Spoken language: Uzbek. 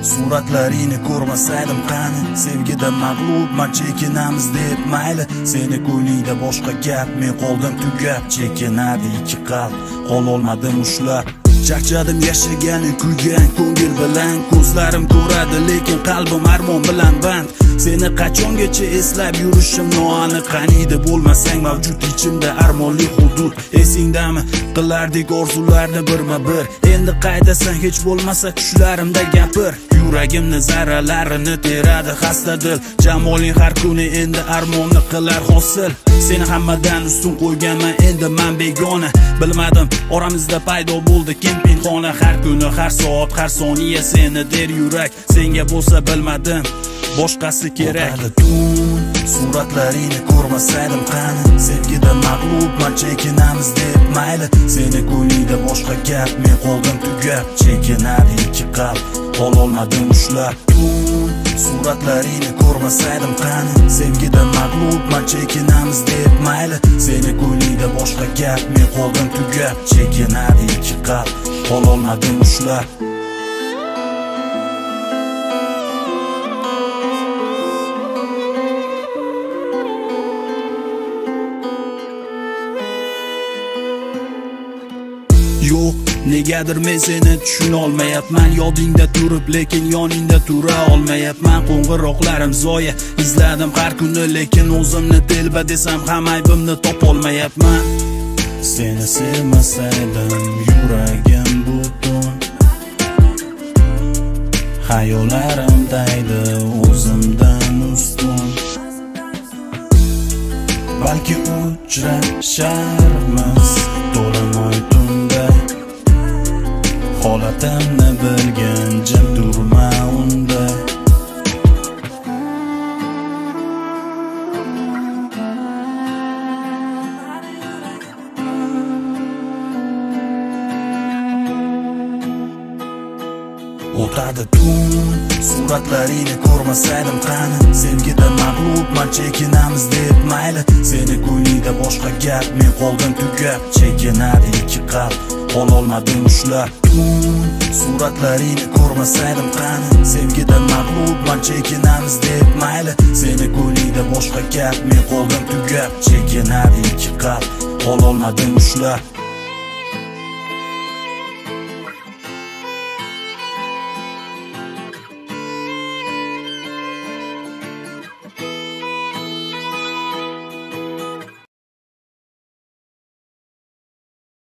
Suratlaringni ko'rmasaydim qani, sevgida mag'lubman, chekinamiz deb mayli. Seni ko'nglingda boshqa gap, men qoldim tugab. Chekinadi ikki qalb, qololmadim ushlab. Charchadim yashagan, kuygan ko'ngil bilan. Ko'zlarim ko'radi, lekin qalbim armon bilan band. Seni qachongacha eslab yurishim noaniq. Qaniydi bo'lmasang mavjud ichimda armonli hudud. Esingdami qilardik orzularni birma-bir. Endi qaydasan hech bo'lmasa tushlarimda gapir. Yuragimni zarralarini teradi xasta dil. Jamoling har kuni endi armonni qilar hosil. Seni hammadan ustun qo'yganman, endi men begona. Bilmadim oramizda paydo bo'ldi kim pinhona. Har kuni, har soat, har soniya seni der yurak. Senga bo'lsa bilmadim boshqasi kerak. Suratlaringni ko'rmasaydim qani, sevgida mag'lubman, chekinamiz deb mayli. Seni ko'nglingda boshqa gap, men qoldim tugab. Chekinadi ikki qalb, qololmadim ushlab. Suratlaringni ko'rmasaydim qani, sevgida mag'lubman, chekinamiz deb mayli. Seni ko'nglingda boshqa gap, men qoldim tugab. Chekinadi ikki qalb, qololmadim ushlab. Yo'q, negadir men seni tushuna olmayapman. Yodingda turib, lekin yoningda tura olmayapman. Qo'ng'iroqlarim zoya, izladim har kuni, lekin o'zimni telba desam ham aybimni topolmayapman. Seni sevmasaydim yuragim butun, xayollarim daydi o'zimdan ustun. Balki uchrasharmiz to'limoy tunda. Holatimni bilgin, jim turma unda. O'tadi tun, suratlaringni ko'rmasaydim qani, sevgida mag'lubman, chekinamiz deb mayli. Seni ko'nglingda boshqa gap, men qoldim tugab. Chekinadi ikki qalb, qololmadim ushlab. Suratlaringni ko'rmasaydim qani, sevgida mag'lubman, chekinamiz deb mayli. Seni ko'nglingda boshqa gap, men qoldim tugab. Chekinadi ikki qalb, qololmadim ushlab.